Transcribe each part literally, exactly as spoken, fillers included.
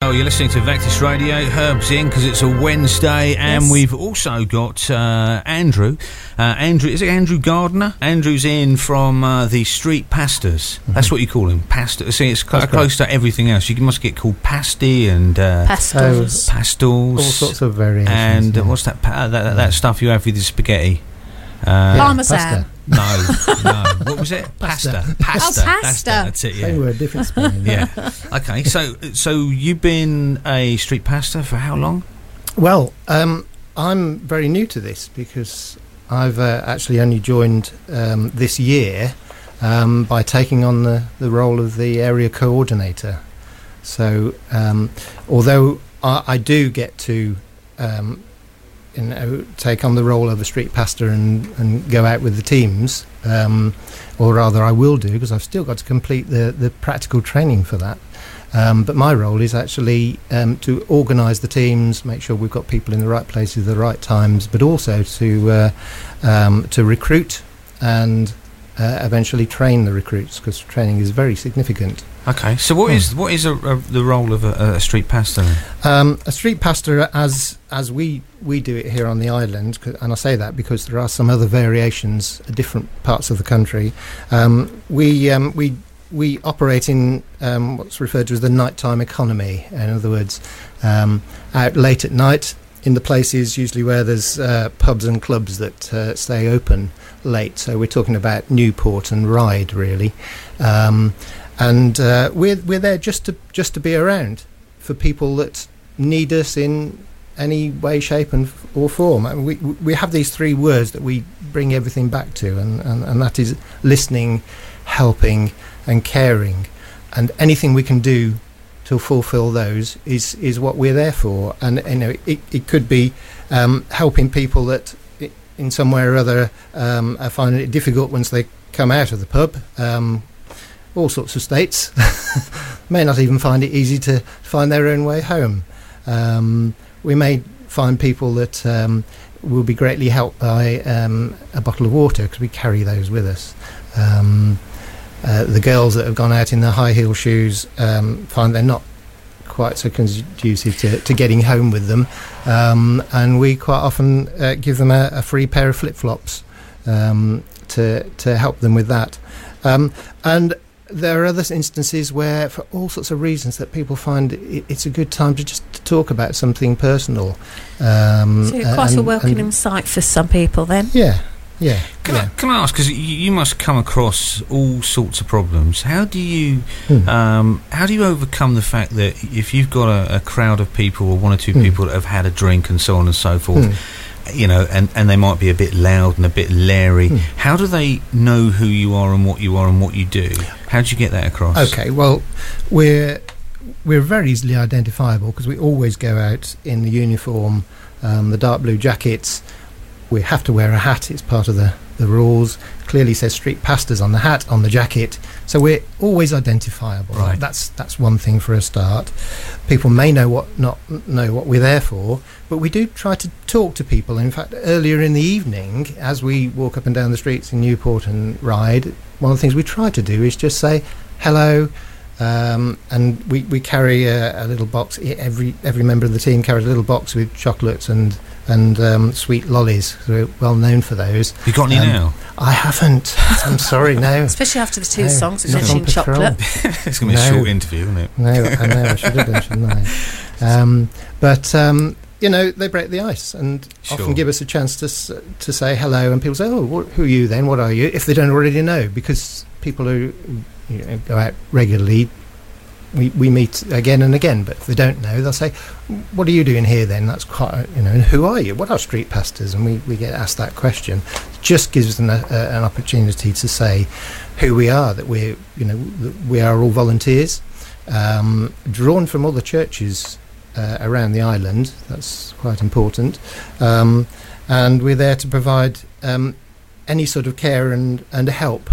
Well, you're listening to Vectis Radio, Herb's in because it's a Wednesday, and yes. We've also got uh, Andrew. Uh, Andrew, is it Andrew Gardner? Andrew's in from uh, the Street Pastors. Mm-hmm. That's what you call him, pastor. See, it's cl- close to everything else. You must get called pasty and uh, pastels, pastels, all sorts of variations. And yeah. uh, what's that, pa- that, that? That stuff you have with the spaghetti? Uh, Parmesan. No, no. What was it? Pasta. Pasta. Oh, pasta. That's, that's it. Yeah. Same word, different spelling. Yeah. Okay. So, so you've been a street pastor for how long? Well, um, I'm very new to this because I've uh, actually only joined um, this year um, by taking on the, the role of the area coordinator. So, um, although I, I do get to Um, you know, take on the role of a street pastor and, and go out with the teams, um, or rather I will do, because I've still got to complete the, the practical training for that. Um, but my role is actually um, to organise the teams, make sure we've got people in the right places at the right times, but also to uh, um, to recruit and uh, eventually train the recruits, because training is very significant. Okay, so what hmm. is what is a, a, the role of a, a street pastor? Um, a street pastor, as as we, we do it here on the island, and I say that because there are some other variations at different parts of the country. Um, we um, we we operate in um, what's referred to as the nighttime economy. In other words, um, out late at night in the places usually where there's uh, pubs and clubs that uh, stay open late. So we're talking about Newport and Ryde, really. Um, And uh, we're we're there just to just to be around for people that need us in any way, shape, and or form. I mean, we we have these three words that we bring everything back to, and, and, and that is listening, helping, and caring. And anything we can do to fulfil those is is what we're there for. And you know, it it could be um, helping people that in some way or other um, are finding it difficult once they come out of the pub. Um, all sorts of states may not even find it easy to find their own way home. Um, we may find people that um, will be greatly helped by um, a bottle of water, because we carry those with us. Um, uh, the girls that have gone out in their high heel shoes um, find they're not quite so conducive to, to getting home with them, um, and we quite often uh, give them a, a free pair of flip-flops um, to, to help them with that. Um, and there are other instances where, for all sorts of reasons, that people find it, it's a good time to just to talk about something personal. Um, so you're quite and, a welcoming sight for some people, then. Yeah, yeah. Can, yeah. I, can I ask? Because you, you must come across all sorts of problems. How do you, hmm. um, how do you overcome the fact that if you've got a, a crowd of people, or one or two hmm. people that have had a drink and so on and so forth? Hmm. You know, and, and they might be a bit loud and a bit leery. Hmm. How do they know who you are and what you are and what you do? How do you get that across? Okay, well, we're we're very easily identifiable because we always go out in the uniform, um, the dark blue jackets. We have to wear a hat. It's part of the, the rules. Clearly says street pastors on the hat, on the jacket. So we're always identifiable. Right. That's that's one thing for a start. People may know what not know what we're there for, but we do try to talk to people. In fact, earlier in the evening, as we walk up and down the streets in Newport and Ryde, one of the things we try to do is just say hello. Um, and we, we carry a, a little box. Every every member of the team carries a little box with chocolates and and um, sweet lollies. We're well known for those. You got any um, now? I haven't. I'm sorry, no. Especially after the two no, songs of mentioning chocolate. It's going to be no. a short interview, isn't it? No, I know. I should have done, shouldn't I? Um, but um, you know, they break the ice and sure. often give us a chance to s- to say hello. And people say, "Oh, what, who are you then? What are you?" If they don't already know, because people who you know, go out regularly, we, we meet again and again, but if they don't know, they'll say, "What are you doing here then?" That's quite, you know, and who are you? What are street pastors? And we, we get asked that question. It just gives them a, a, an opportunity to say who we are, that we're, you know, that we are all volunteers, um, drawn from all the churches uh, around the island. That's quite important. Um, and we're there to provide um, any sort of care and, and help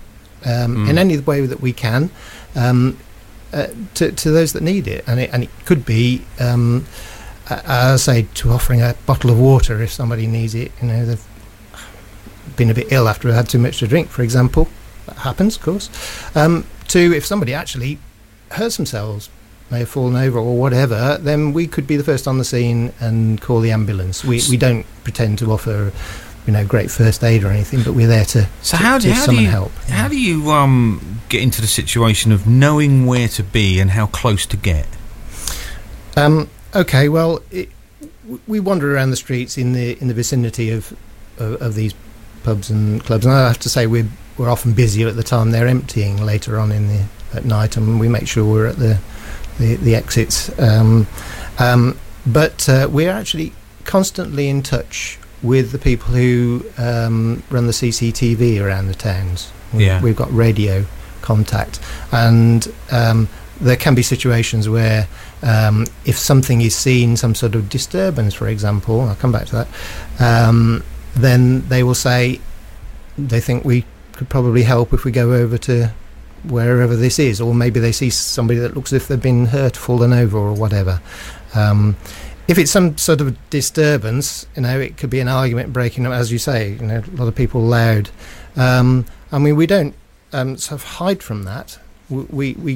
um, mm. in any way that we can. Um, Uh, to, to those that need it, and it, and it could be, um, uh, as I say, to offering a bottle of water if somebody needs it. You know, they've been a bit ill after they've had too much to drink, for example. That happens, of course. Um, to if somebody actually hurts themselves may have fallen over or whatever, then we could be the first on the scene and call the ambulance. We we don't pretend to offer, you know, great first aid or anything, but we're there to, so to, how do, to how summon do you, help. How do you um, get into the situation of knowing where to be and how close to get? Um, okay, well, it, we wander around the streets in the in the vicinity of of, of these pubs and clubs, and I have to say we're we're often busier at the time they're emptying later on in the at night, and we make sure we're at the the, the exits. Um, um, but uh, we're actually constantly in touch with the people who um, run the C C T V around the towns. Yeah. We've got radio contact, and um, there can be situations where um, if something is seen, some sort of disturbance, for example, I'll come back to that, um, then they will say they think we could probably help if we go over to wherever this is, or maybe they see somebody that looks as if they've been hurt, fallen over or whatever. Um, if it's some sort of disturbance, you know, it could be an argument breaking up, as you say, you know, a lot of people loud. Um, I mean, we don't um, sort of hide from that. We we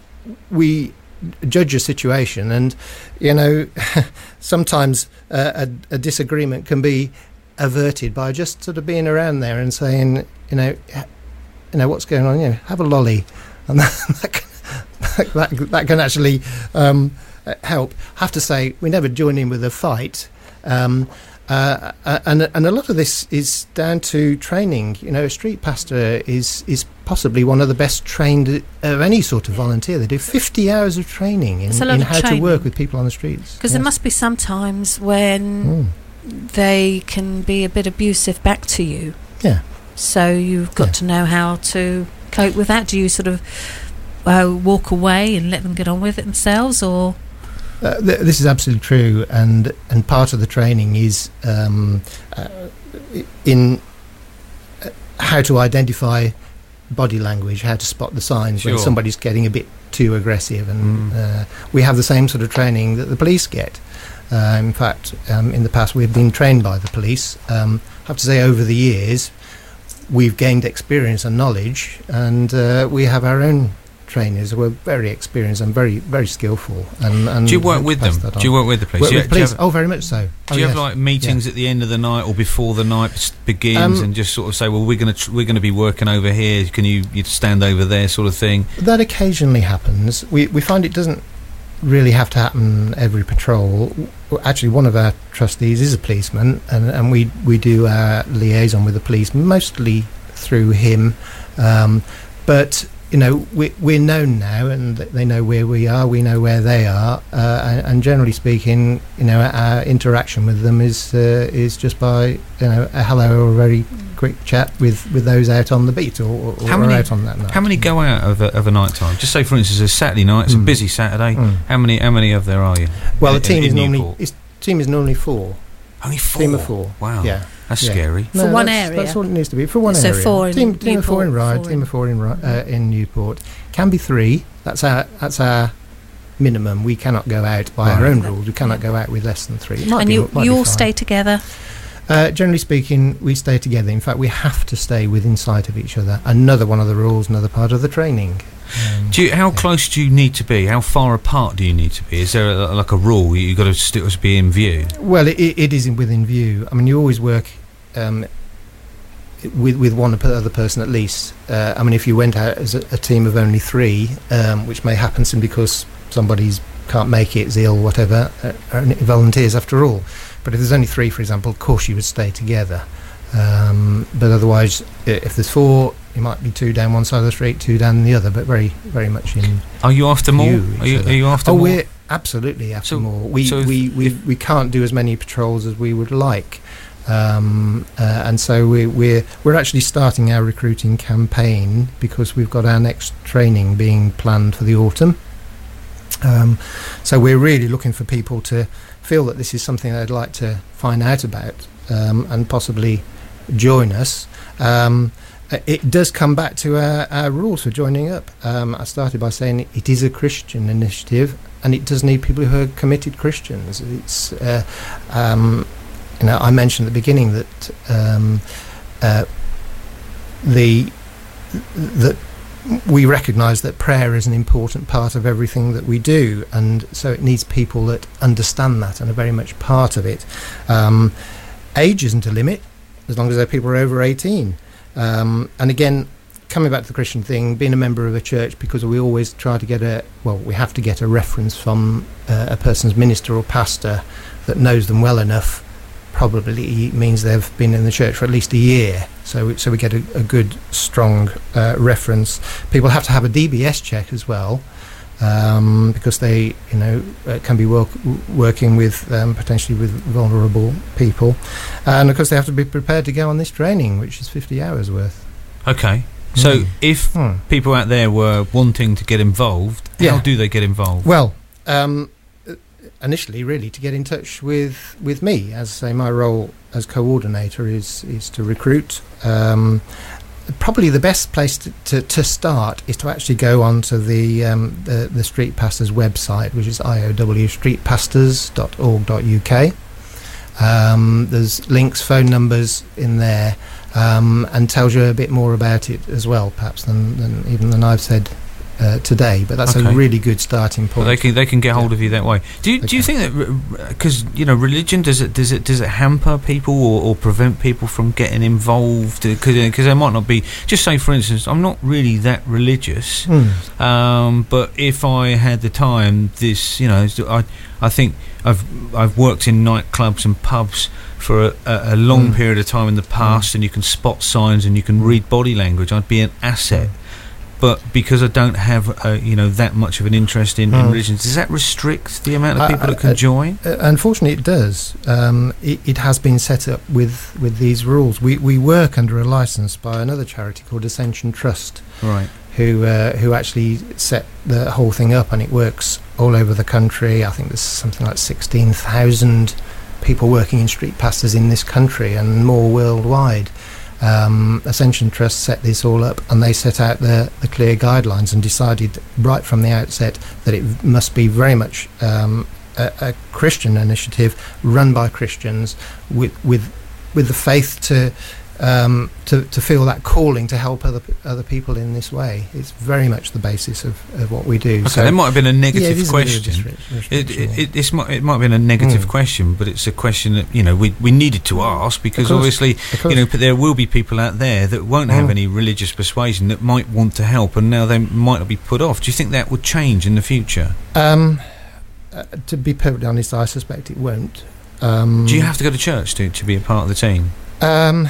we judge a situation, and you know, sometimes uh, a, a disagreement can be averted by just sort of being around there and saying, you know, you know what's going on. You know, have a lolly, and that that can, that, that can actually um, help. I have to say, we never join in with a fight. Um, Uh, and and a lot of this is down to training. You know, a street pastor is is possibly one of the best trained of any sort of volunteer. They do fifty hours of training in, in how training. to work with people on the streets. Because yes. there must be some times when mm. they can be a bit abusive back to you. Yeah. So you've got yeah. to know how to cope with that. Do you sort of uh, walk away and let them get on with it themselves, or...? Uh, th- this is absolutely true, and and part of the training is um, uh, in uh, how to identify body language, how to spot the signs sure. when somebody's getting a bit too aggressive, and mm. uh, we have the same sort of training that the police get. Uh, in fact, um, in the past we've been trained by the police. Um, I have to say, over the years, we've gained experience and knowledge, and uh, we have our own trainers who are very experienced and very very skillful. And, and do you work with them? Do you work with the police? Work do you, with police? Do you have, oh, very much so. Do oh, you yes. have like meetings yeah. at the end of the night or before the night begins, um, and just sort of say, well, we're going to tr- we're going to be working over here. Can you you stand over there, sort of thing? That occasionally happens. We we find it doesn't really have to happen every patrol. Actually, one of our trustees is a policeman, and and we we do our liaison with the police mostly through him, um, but. You know, we, we're known now, and they know where we are. We know where they are, uh, and, and generally speaking, you know, our interaction with them is uh, is just by you know a hello or a very quick chat with, with those out on the beat or, or, how many, or out on that night. How many go out of a, of a night time? Just say, for instance, it's a Saturday night. It's mm. a busy Saturday. Mm. How many how many of there are you? Well, in, the team in, is in normally Newport? it's, team is normally four. Only four. Team of four. Wow. Yeah. That's yeah. scary. For no, one that's, area. That's what it needs to be for one so area. Four in team, Newport, team of four in Ryde, four team of four in uh, in Newport. Can be three. That's our that's our minimum. We cannot go out by right. our own rules. We cannot go out with less than three. It might and be, you might you be all fine. stay together. Uh, generally speaking, we stay together. In fact, we have to stay within sight of each other. Another one of the rules, another part of the training. Um, do you, how yeah. close do you need to be? How far apart do you need to be? Is there a, like a rule you've got to still be in view? Well, it, it is in within view. I mean, you always work um, with with one other person at least. Uh, I mean, if you went out as a, a team of only three, um, which may happen simply because somebody's can't make it, is ill, whatever, uh, volunteers after all. But if there's only three, for example, of course you would stay together. Um, but otherwise, if there's four, you might be two down one side of the street, two down the other, but very, very much in. Are you after more? Are you, are you after oh, more? we're absolutely after so, more. We, so we, we, we can't do as many patrols as we would like. Um, uh, and so we, we're we're actually starting our recruiting campaign because we've got our next training being planned for the autumn. Um, so we're really looking for people to feel that this is something they'd like to find out about um, and possibly join us. Um, it does come back to our, our rules for joining up. Um, I started by saying it is a Christian initiative, and it does need people who are committed Christians. It's uh, um, you know I mentioned at the beginning that um, uh, the that we recognise that prayer is an important part of everything that we do, and so it needs people that understand that and are very much part of it. Um, age isn't a limit, as long as those people are over eighteen. Um, and again, coming back to the Christian thing, being a member of a church, because we always try to get a, well, we have to get a reference from uh, a person's minister or pastor that knows them well enough. Probably means they've been in the church for at least a year, so so we get a, a good, strong uh, reference. People have to have a D B S check as well, um, because they, you know, uh, can be work, working with um, potentially with vulnerable people, and of course they have to be prepared to go on this training, which is fifty hours worth. Okay, so mm. if mm. people out there were wanting to get involved, yeah. how do they get involved? Well. Um, initially really to get in touch with with me, as say my role as coordinator is is to recruit. Um, probably the best place to, to, to start is to actually go onto the, um, the the Street Pastors website, which is I O W street pastors dot org dot U K. Um, there's links, phone numbers in there, um, and tells you a bit more about it as well, perhaps than, than even than I've said Uh, today, but that's okay. a really good starting point. Well, they can they can get hold yeah. of you that way. Do you, okay. do you think that because you know religion does it does it does it hamper people or, or prevent people from getting involved? Because they might not be. Just say for instance, I'm not really that religious, mm. um, but if I had the time, this you know I I think I've I've worked in nightclubs and pubs for a, a, a long mm. period of time in the past, mm. and you can spot signs and you can read body language. I'd be an asset. Mm. But because I don't have, uh, you know, that much of an interest in, mm. in religion, does that restrict the amount of people uh, uh, that can uh, join? Uh, unfortunately, it does. Um, it, it has been set up with, with these rules. We we work under a licence by another charity called Ascension Trust, right? Who uh, who actually set the whole thing up, and it works all over the country. I think there's something like sixteen thousand people working in street pastors in this country, and more worldwide. Um, Ascension Trust set this all up, and they set out the, the clear guidelines and decided right from the outset that it must be very much um, a, a Christian initiative run by Christians with with with the faith to um, to, to feel that calling to help other other people in this way. It's very much the basis of, of what we do. Okay, so there might have been a negative yeah, question. A it, it, it, it's might, it might have been a negative mm. question, but it's a question that you know we, we needed to ask because course, obviously you know there will be people out there that won't have mm. any religious persuasion that might want to help, and now they might not be put off. Do you think that would change in the future? Um, uh, to be perfectly honest, I suspect it won't. Um, Do you have to go to church to to be a part of the team? Um.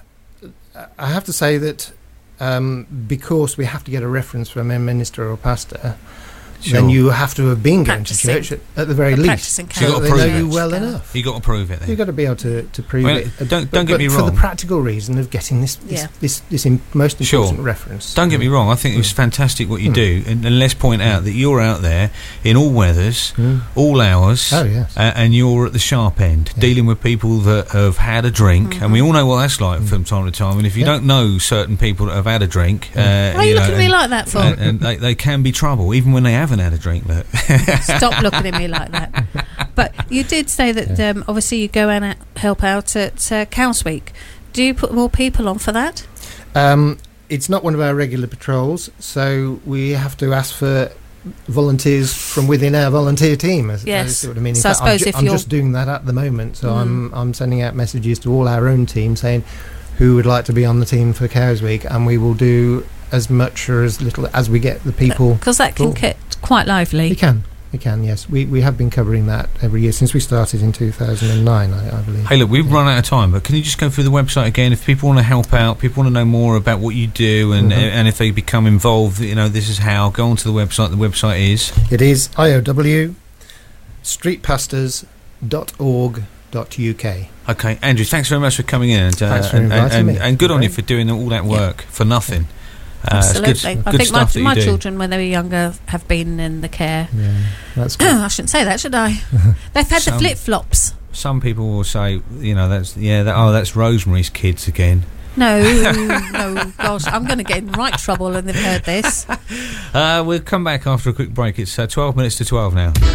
I have to say that um, because we have to get a reference from a minister or pastor, sure. then you have to have been going to church at, at the very least. So you got to they prove know it. you well enough. You got to prove it. Then You've got to be able to, to prove well, it. Don't don't but, get but me for wrong. For the practical reason of getting this this, yeah. this, this, this in most important sure. reference. Don't get me wrong. I think mm. it's fantastic what you mm. do, and, and let's point out that you're out there in all weathers, mm. all hours, oh, yes. uh, and you're at the sharp end, yeah. dealing with people that have had a drink, mm-hmm. and we all know what that's like mm. from time to time. And if you yeah. don't know certain people that have had a drink, mm. uh, why are you, you looking know, at me and, like that for? And, and they, they can be trouble, even when they haven't had a drink. Look. Stop looking at me like that. But you did say that yeah. um, obviously you go and help out at uh, Cows Week. Do you put more people on for that? Um, it's not one of our regular patrols, so we have to ask for volunteers from within our volunteer team. As, yes. as see what I mean. In so fact, I suppose I'm, ju- if I'm you're just doing that at the moment, so mm. I'm I'm sending out messages to all our own team saying who would like to be on the team for Cows Week, and we will do as much or as little as we get the people. Because that can get quite lively. It can. It can, yes. We we have been covering that every year since we started in two thousand nine, I, I believe. Hey, look, we've yeah. run out of time, but can you just go through the website again? If people want to help out, people want to know more about what you do, and mm-hmm. and if they become involved, you know, this is how. Go onto the website. The website is? It is I O W street pastors dot org dot U K. Okay, Andrew, thanks very much for coming in. And, uh, thanks for and, inviting and, me. And good Great. on you for doing all that work yeah. for nothing. Yeah. Uh, Absolutely. it's good, I good think my, stuff that my you do. children, when they were younger, have been in the care. Yeah, that's good. I shouldn't say that, should I? They've had Some- the flip-flops. Some people will say, you know, that's yeah, that, oh, that's Rosemary's Kids again. No, no, gosh, I'm going to get in right trouble when they've heard this. Uh, we'll come back after a quick break. It's uh, twelve minutes to twelve now.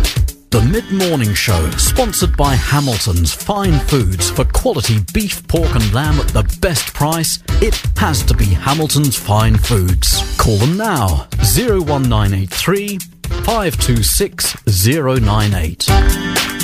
The Mid-Morning Show, sponsored by Hamilton's Fine Foods. For quality beef, pork and lamb at the best price, it has to be Hamilton's Fine Foods. Call them now, oh one nine eight three, five two six, oh nine eight.